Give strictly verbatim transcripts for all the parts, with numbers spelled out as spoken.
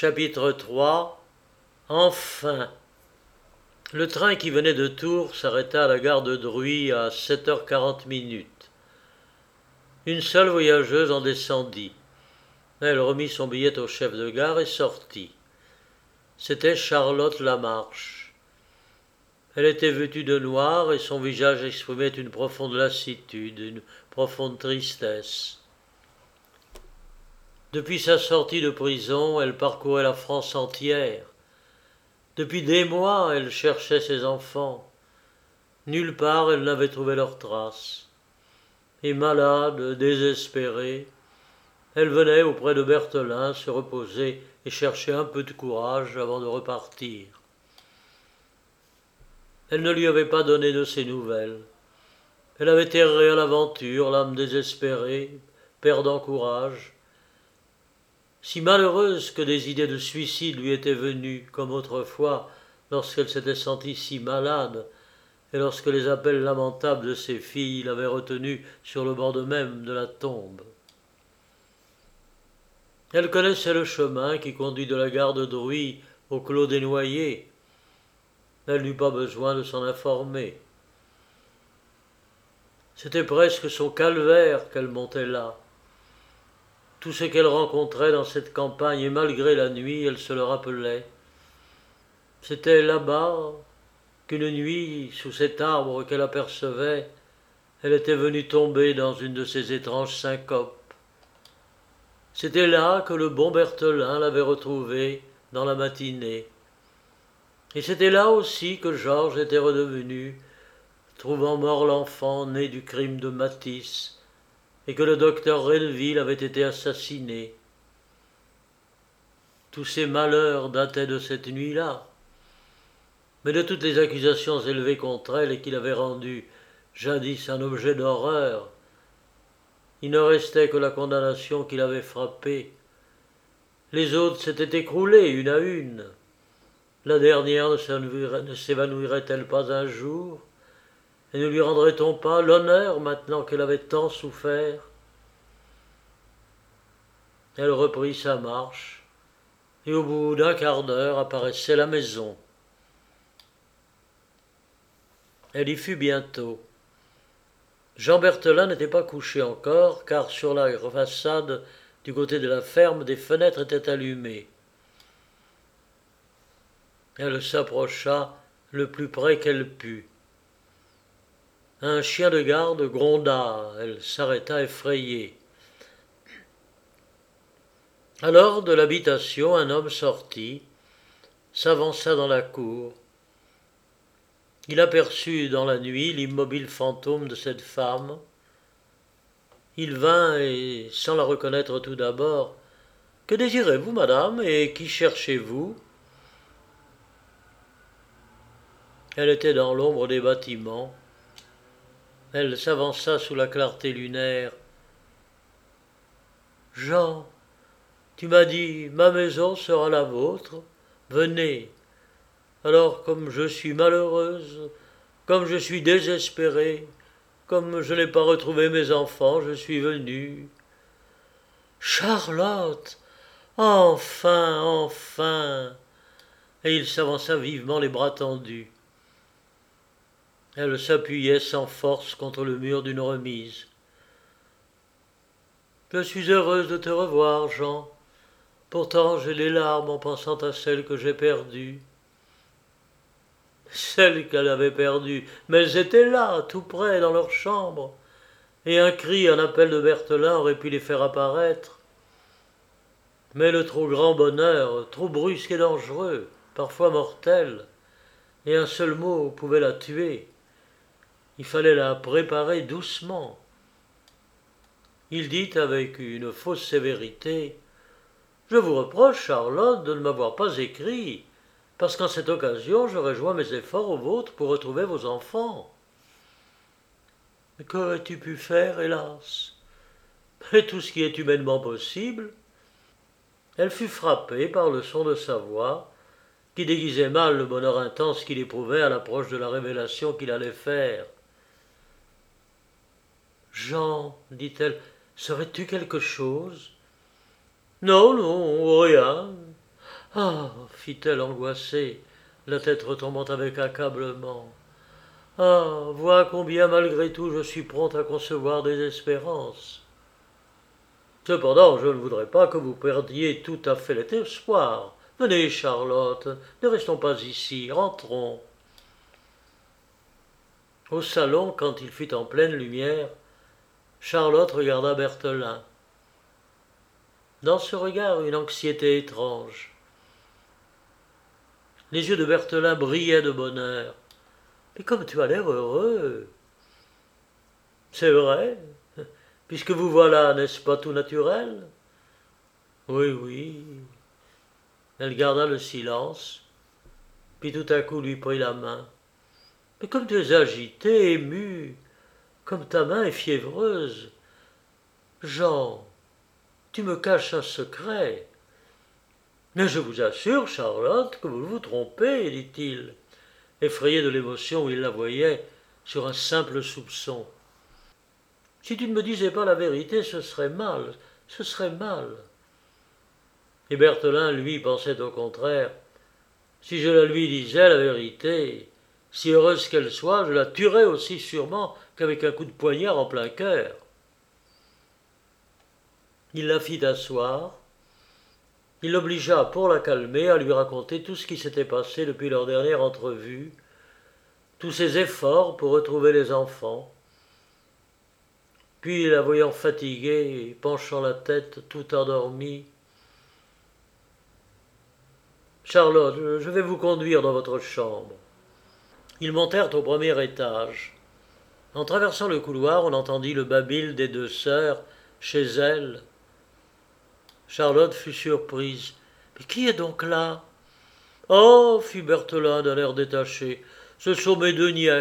Chapitre trois. Enfin. Le train qui venait de Tours s'arrêta à la gare de Druy à sept heures quarante minutes. Une seule voyageuse en descendit. Elle remit son billet au chef de gare et sortit. C'était Charlotte Lamarche. Elle était vêtue de noir et son visage exprimait une profonde lassitude, une profonde tristesse. Depuis sa sortie de prison, elle parcourait la France entière. Depuis des mois, elle cherchait ses enfants. Nulle part elle n'avait trouvé leurs traces. Et malade, désespérée, elle venait auprès de Berthelin se reposer et chercher un peu de courage avant de repartir. Elle ne lui avait pas donné de ses nouvelles. Elle avait erré à l'aventure, l'âme désespérée, perdant courage. Si malheureuse que des idées de suicide lui étaient venues, comme autrefois, lorsqu'elle s'était sentie si malade, et lorsque les appels lamentables de ses filles l'avaient retenue sur le bord même de la tombe. Elle connaissait le chemin qui conduit de la gare de Druy au Clos des Noyers. Elle n'eut pas besoin de s'en informer. C'était presque son calvaire qu'elle montait là. Tout ce qu'elle rencontrait dans cette campagne, et malgré la nuit, elle se le rappelait. C'était là-bas qu'une nuit, sous cet arbre qu'elle apercevait, elle était venue tomber dans une de ces étranges syncopes. C'était là que le bon Berthelin l'avait retrouvée dans la matinée. Et c'était là aussi que Georges était redevenu, trouvant mort l'enfant né du crime de Matisse, et que le docteur Renneville avait été assassiné. Tous ces malheurs dataient de cette nuit-là. Mais de toutes les accusations élevées contre elle et qu'il avait rendues jadis un objet d'horreur, il ne restait que la condamnation qui l'avait frappée. Les autres s'étaient écroulées une à une. La dernière ne s'évanouirait-elle pas un jour? Et ne lui rendrait-on pas l'honneur maintenant qu'elle avait tant souffert? Elle reprit sa marche, et au bout d'un quart d'heure apparaissait la maison. Elle y fut bientôt. Jean Berthelin n'était pas couché encore, car sur la façade du côté de la ferme, des fenêtres étaient allumées. Elle s'approcha le plus près qu'elle put. Un chien de garde gronda, elle s'arrêta effrayée. Alors, de l'habitation, un homme sortit, s'avança dans la cour. Il aperçut dans la nuit l'immobile fantôme de cette femme. Il vint et, sans la reconnaître tout d'abord, « Que désirez-vous, madame, et qui cherchez-vous » Elle était dans l'ombre des bâtiments. Elle s'avança sous la clarté lunaire. « Jean, tu m'as dit, ma maison sera la vôtre, venez. Alors, comme je suis malheureuse, comme je suis désespérée, comme je n'ai pas retrouvé mes enfants, je suis venue. »« Charlotte, enfin, enfin !» Et il s'avança vivement les bras tendus. Elle s'appuyait sans force contre le mur d'une remise. « Je suis heureuse de te revoir, Jean. Pourtant j'ai les larmes en pensant à celle que j'ai perdue. » Celles qu'elle avait perdues, mais elles étaient là, tout près, dans leur chambre, et un cri, un appel de Berthelin aurait pu les faire apparaître. Mais le trop grand bonheur, trop brusque et dangereux, parfois mortel, et un seul mot pouvait la tuer. Il fallait la préparer doucement. Il dit avec une fausse sévérité, « Je vous reproche, Charlotte, de ne m'avoir pas écrit, parce qu'en cette occasion, j'aurais joint mes efforts aux vôtres pour retrouver vos enfants. » Mais qu'aurais-tu pu faire, hélas? Et tout ce qui est humainement possible. Elle fut frappée par le son de sa voix, qui déguisait mal le bonheur intense qu'il éprouvait à l'approche de la révélation qu'il allait faire. « Jean, dit-elle, saurais-tu quelque chose? »« Non, non, rien. Ah, fit-elle angoissée, la tête retombant avec accablement. Ah, vois combien malgré tout je suis prompte à concevoir des espérances. Cependant, je ne voudrais pas que vous perdiez tout à fait l'espoir. Venez, Charlotte, ne restons pas ici, rentrons. Au salon, quand il fut en pleine lumière, Charlotte regarda Berthelin. Dans ce regard, une anxiété étrange. Les yeux de Berthelin brillaient de bonheur. Mais comme tu as l'air heureux. C'est vrai, puisque vous voilà, n'est-ce pas tout naturel? Oui, oui. Elle garda le silence, puis tout à coup lui prit la main. Mais comme tu es agité, ému, comme ta main est fiévreuse. Jean, tu me caches un secret. Mais je vous assure, Charlotte, que vous vous trompez, dit-il, effrayé de l'émotion où il la voyait sur un simple soupçon. Si tu ne me disais pas la vérité, ce serait mal, ce serait mal. Et Berthelin, lui, pensait au contraire. Si je la lui disais la vérité, si heureuse qu'elle soit, je la tuerais aussi sûrement qu'avec un coup de poignard en plein cœur. Il la fit asseoir. Il l'obligea, pour la calmer, à lui raconter tout ce qui s'était passé depuis leur dernière entrevue, tous ses efforts pour retrouver les enfants. Puis, la voyant fatiguée et penchant la tête, tout endormie, « Charlotte, je vais vous conduire dans votre chambre. » Ils montèrent au premier étage. En traversant le couloir, on entendit le babil des deux sœurs chez elles. Charlotte fut surprise. « Mais qui est donc là ?»« Oh, fit Berthelin d'un air détaché, ce sont mes deux nièces. »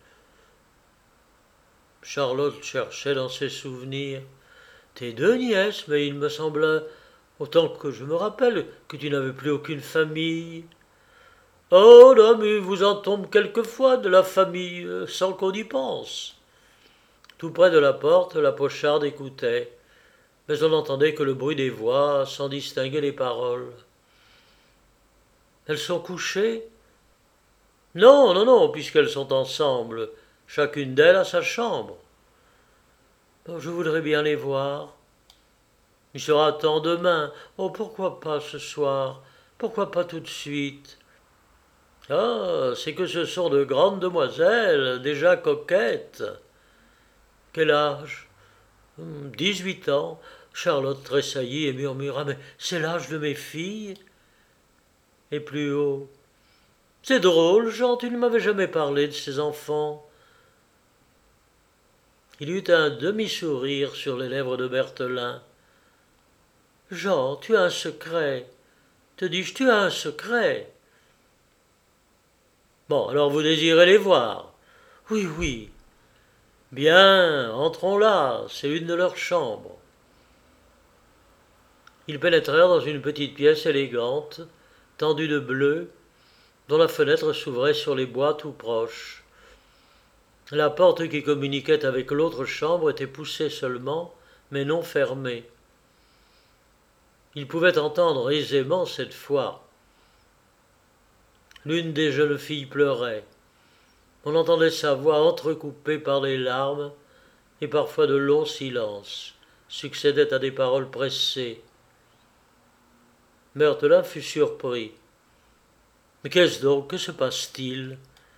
Charlotte cherchait dans ses souvenirs. « Tes deux nièces, mais il me semblait, autant que je me rappelle, que tu n'avais plus aucune famille. » « Oh, non, mais vous en tombe quelquefois de la famille, sans qu'on y pense. » Tout près de la porte, la pocharde écoutait, mais on n'entendait que le bruit des voix, sans distinguer les paroles. « Elles sont couchées ?»« Non, non, non, puisqu'elles sont ensemble, chacune d'elles a sa chambre. »« Je voudrais bien les voir. »« Il sera temps demain. Oh, pourquoi pas ce soir? Pourquoi pas tout de suite? » « Ah, c'est que ce sont de grandes demoiselles, déjà coquettes. »« Quel âge ? » ?»« Dix-huit ans. » Charlotte tressaillit et murmura. « Mais c'est l'âge de mes filles. » Et plus haut. « C'est drôle, Jean, tu ne m'avais jamais parlé de ces enfants. » Il eut un demi-sourire sur les lèvres de Berthelin. « Jean, tu as un secret. Te dis-je, tu as un secret. » « Bon, alors vous désirez les voir. »« Oui, oui. »« Bien, entrons là, c'est une de leurs chambres. » Ils pénétrèrent dans une petite pièce élégante, tendue de bleu, dont la fenêtre s'ouvrait sur les bois tout proches. La porte qui communiquait avec l'autre chambre était poussée seulement, mais non fermée. Ils pouvaient entendre aisément cette fois. L'une des jeunes filles pleurait. On entendait sa voix entrecoupée par les larmes, et parfois de longs silences succédaient à des paroles pressées. Berthelin fut surpris. « Mais qu'est-ce donc? Que se passe-t-il »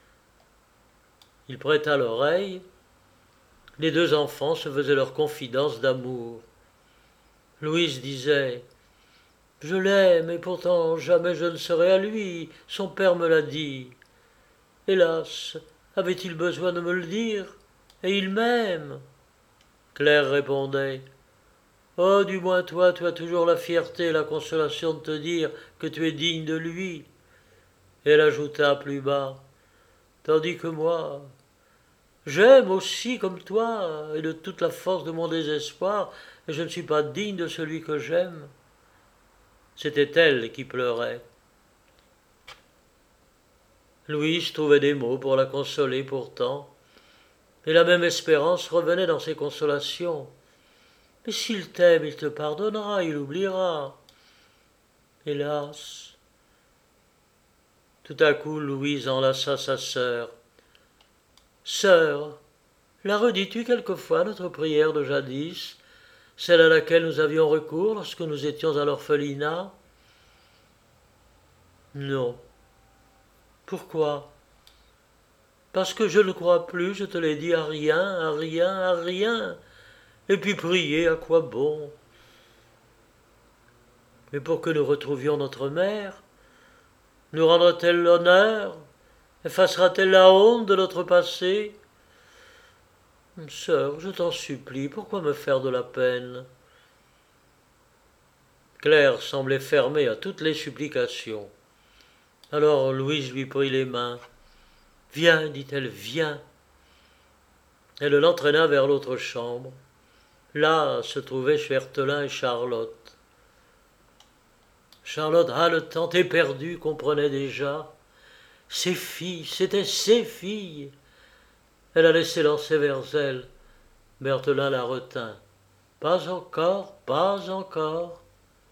Il prêta l'oreille. Les deux enfants se faisaient leurs confidences d'amour. Louise disait « Je l'aime, et pourtant jamais je ne serai à lui, son père me l'a dit. Hélas, avait-il besoin de me le dire? Et il m'aime. » Claire répondait « Oh, du moins toi, tu as toujours la fierté et la consolation de te dire que tu es digne de lui. » Et elle ajouta plus bas « Tandis que moi, j'aime aussi comme toi, et de toute la force de mon désespoir, et je ne suis pas digne de celui que j'aime. » C'était elle qui pleurait. Louise trouvait des mots pour la consoler pourtant, et la même espérance revenait dans ses consolations. « Mais s'il t'aime, il te pardonnera, il oubliera. » hélas. Tout à coup, Louise enlaça sa sœur. Sœur, la redis-tu quelquefois notre prière de jadis, celle à laquelle nous avions recours lorsque nous étions à l'orphelinat? Non. Pourquoi? Parce que je ne crois plus, je te l'ai dit, à rien, à rien, à rien. Et puis prier, à quoi bon? Mais pour que nous retrouvions notre mère, nous rendra-t-elle l'honneur? Effacera-t-elle la honte de notre passé? Sœur, je t'en supplie, pourquoi me faire de la peine? Claire semblait fermée à toutes les supplications. Alors Louise lui prit les mains. Viens, dit-elle, viens. Elle l'entraîna vers l'autre chambre. Là se trouvaient Chvertelin et Charlotte. Charlotte, haletante, éperdue, comprenait déjà. Ses filles, c'étaient ses filles. Elle allait s'élancer vers elles. Berthelin la retint. Pas encore, pas encore.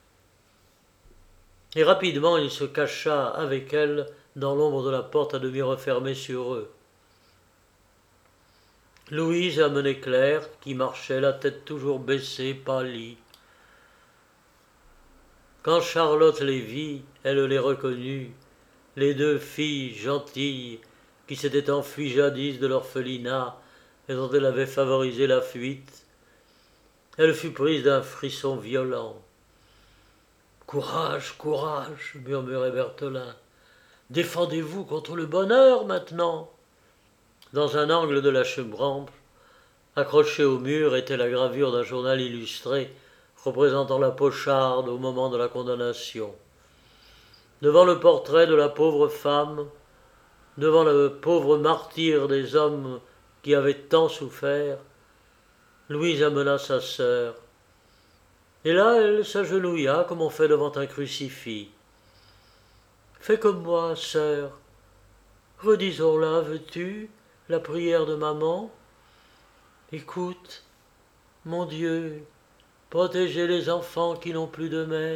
Et rapidement il se cacha avec elle dans l'ombre de la porte à demi refermée sur eux. Louise amenait Claire, qui marchait, la tête toujours baissée, pâlie. Quand Charlotte les vit, elle les reconnut, les deux filles gentilles qui s'étaient enfuies jadis de l'orphelinat et dont elle avait favorisé la fuite. Elle fut prise d'un frisson violent. « Courage, courage, murmurait Berthelin. Défendez-vous contre le bonheur maintenant. » Dans un angle de la chambre, accrochée au mur, était la gravure d'un journal illustré représentant la pocharde au moment de la condamnation. Devant le portrait de la pauvre femme, devant le pauvre martyr des hommes qui avaient tant souffert, Louise amena sa sœur. Et là, elle s'agenouilla comme on fait devant un crucifix. « Fais comme moi, sœur. Redisons-la, veux-tu, la prière de maman? Écoute, mon Dieu, protégez les enfants qui n'ont plus de mère. »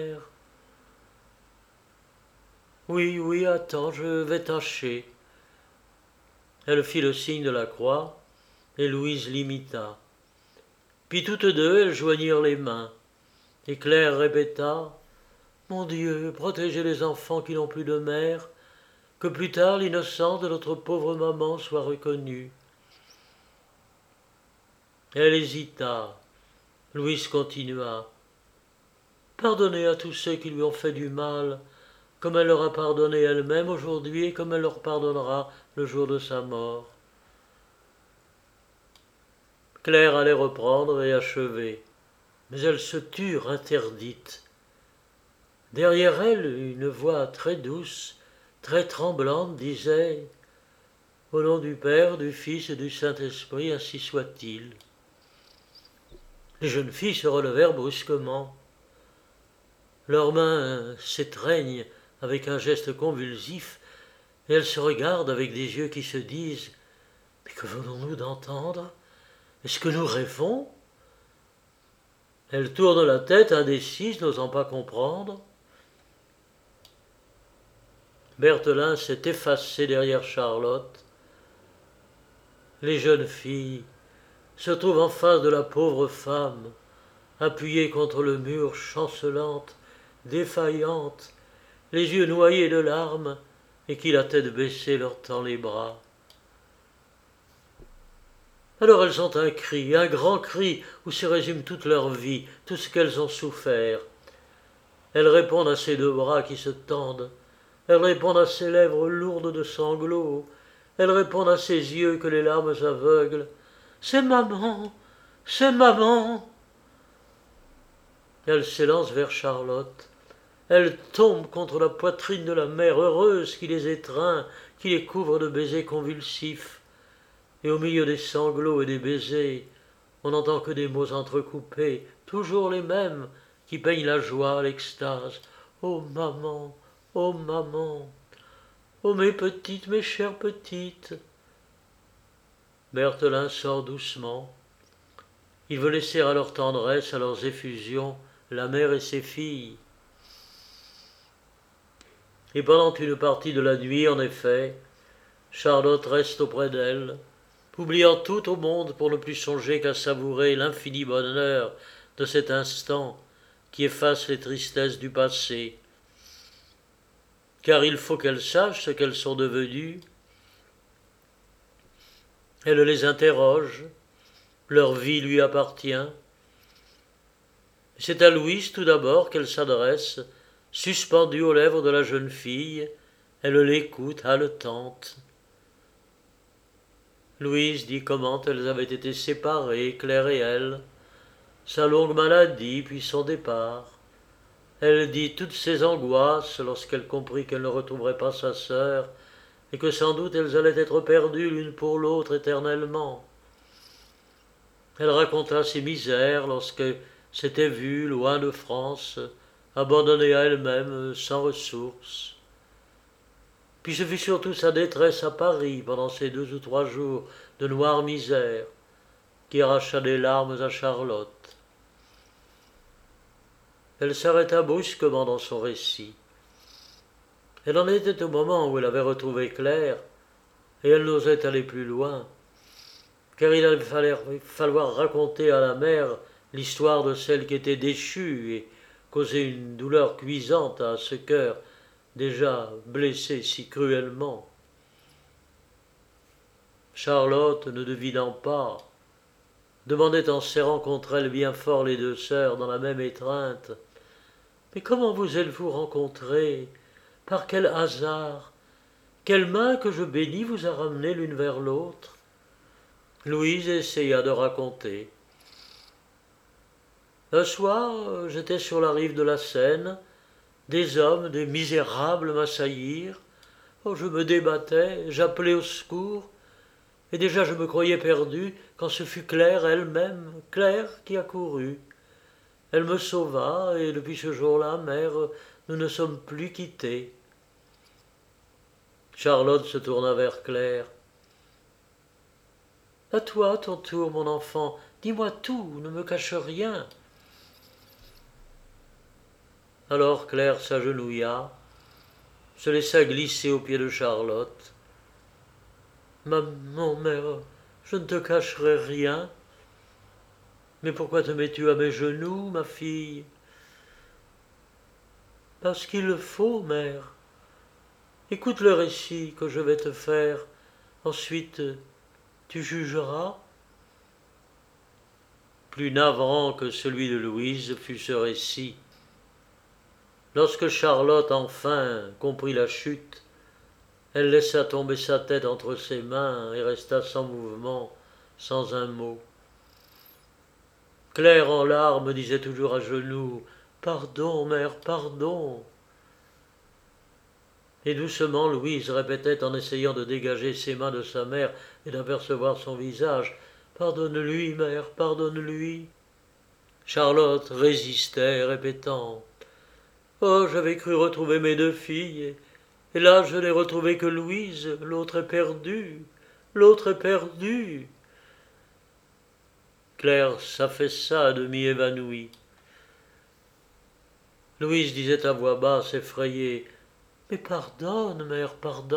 Oui, oui, attends, je vais tâcher. Elle fit le signe de la croix, et Louise l'imita. Puis toutes deux, elles joignirent les mains, et Claire répéta « Mon Dieu, protégez les enfants qui n'ont plus de mère, que plus tard l'innocence de notre pauvre maman soit reconnue. » Elle hésita. Louise continua. « Pardonnez à tous ceux qui lui ont fait du mal, comme elle leur a pardonné elle-même aujourd'hui et comme elle leur pardonnera le jour de sa mort. » Claire allait reprendre et achever, mais elles se turent interdites. Derrière elle, une voix très douce, très tremblante, disait « Au nom du Père, du Fils et du Saint-Esprit, ainsi soit-il. » Les jeunes filles se relevèrent brusquement. Leurs mains s'étreignent avec un geste convulsif, et elles se regardent avec des yeux qui se disent « Mais que venons-nous d'entendre? Est-ce que nous rêvons ?» Elles tournent la tête indécises, n'osant pas comprendre. Berthelin s'est effacé derrière Charlotte. Les jeunes filles se trouvent en face de la pauvre femme, appuyée contre le mur, chancelante, défaillante, les yeux noyés de larmes, et qui, la tête baissée, leur tend les bras. Alors elles ont un cri, un grand cri, où se résume toute leur vie, tout ce qu'elles ont souffert. Elles répondent à ces deux bras qui se tendent, elles répondent à ces lèvres lourdes de sanglots, elles répondent à ces yeux que les larmes aveuglent. « C'est maman, c'est maman !» Elles s'élancent vers Charlotte. Elles tombent contre la poitrine de la mère heureuse qui les étreint, qui les couvre de baisers convulsifs. Et au milieu des sanglots et des baisers, on n'entend que des mots entrecoupés, toujours les mêmes, qui peignent la joie, l'extase. « Oh maman, oh maman, oh mes petites, mes chères petites !» Berthelin sort doucement. Il veut laisser à leur tendresse, à leurs effusions, la mère et ses filles. Et pendant une partie de la nuit, en effet, Charlotte reste auprès d'elle, oubliant tout au monde pour ne plus songer qu'à savourer l'infini bonheur de cet instant qui efface les tristesses du passé. Car il faut qu'elle sache ce qu'elles sont devenues. Elle les interroge, leur vie lui appartient. C'est à Louise tout d'abord qu'elle s'adresse, suspendue aux lèvres de la jeune fille. Elle l'écoute, haletante. Louise dit comment elles avaient été séparées, Claire et elle, sa longue maladie, puis son départ. Elle dit toutes ses angoisses lorsqu'elle comprit qu'elle ne retrouverait pas sa sœur, et que sans doute elles allaient être perdues l'une pour l'autre éternellement. Elle raconta ses misères lorsque s'était vue, loin de France, abandonnée à elle-même, sans ressources. Puis ce fut surtout sa détresse à Paris pendant ces deux ou trois jours de noire misère qui arracha des larmes à Charlotte. Elle s'arrêta brusquement dans son récit. Elle en était au moment où elle avait retrouvé Claire, et elle n'osait aller plus loin, car il allait falloir raconter à la mère l'histoire de celle qui était déchue et causait une douleur cuisante à ce cœur déjà blessé si cruellement. Charlotte, ne devinant pas, demandait en serrant contre elle bien fort les deux sœurs dans la même étreinte. « Mais comment vous êtes-vous rencontrées? Par quel hasard? Quelle main que je bénis vous a ramenées l'une vers l'autre ?» Louise essaya de raconter. Un soir, j'étais sur la rive de la Seine. Des hommes, des misérables m'assaillirent. Oh, je me débattais, j'appelais au secours, et déjà je me croyais perdu quand ce fut Claire elle-même, Claire qui accourut. Elle me sauva, et depuis ce jour-là, mère, nous ne sommes plus quittés. Charlotte se tourna vers Claire. À toi, ton tour, mon enfant, dis-moi tout, ne me cache rien. Alors Claire s'agenouilla, se laissa glisser aux pieds de Charlotte. « Maman, mère, je ne te cacherai rien. Mais pourquoi te mets-tu à mes genoux, ma fille ?»« Parce qu'il le faut, mère. Écoute le récit que je vais te faire. Ensuite, tu jugeras. » Plus navrant que celui de Louise fut ce récit. Lorsque Charlotte enfin comprit la chute, elle laissa tomber sa tête entre ses mains et resta sans mouvement, sans un mot. Claire en larmes disait toujours à genoux « Pardon, mère, pardon !» Et doucement Louise répétait en essayant de dégager ses mains de sa mère et d'apercevoir son visage « Pardonne-lui, mère, pardonne-lui !» Charlotte résistait, répétant « Oh, j'avais cru retrouver mes deux filles, et là je n'ai retrouvé que Louise, l'autre est perdue, l'autre est perdue !» Claire s'affaissa à demi évanouie. Louise disait à voix basse, effrayée, « Mais pardonne, mère, pardonne !»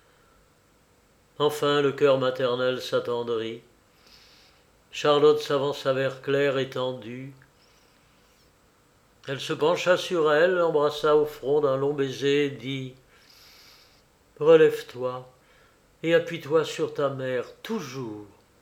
Enfin le cœur maternel s'attendrit. Charlotte s'avança vers Claire étendue. Elle se pencha sur elle, l'embrassa au front d'un long baiser et dit « Relève-toi et appuie-toi sur ta mère, toujours. »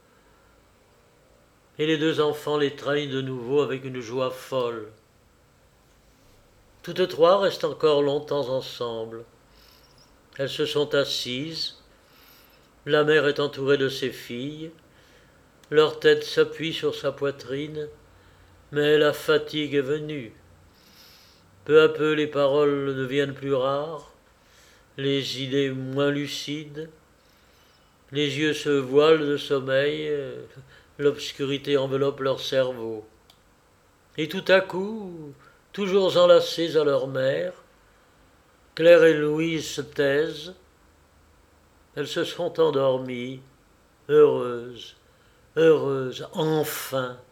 Et les deux enfants l'étreignent de nouveau avec une joie folle. Toutes trois restent encore longtemps ensemble. Elles se sont assises. La mère est entourée de ses filles. Leur tête s'appuie sur sa poitrine, mais la fatigue est venue. Peu à peu, les paroles deviennent plus rares, les idées moins lucides. Les yeux se voilent de sommeil, l'obscurité enveloppe leur cerveau. Et tout à coup, toujours enlacées à leur mère, Claire et Louise se taisent. Elles se sont endormies, heureuses, heureuses, enfin.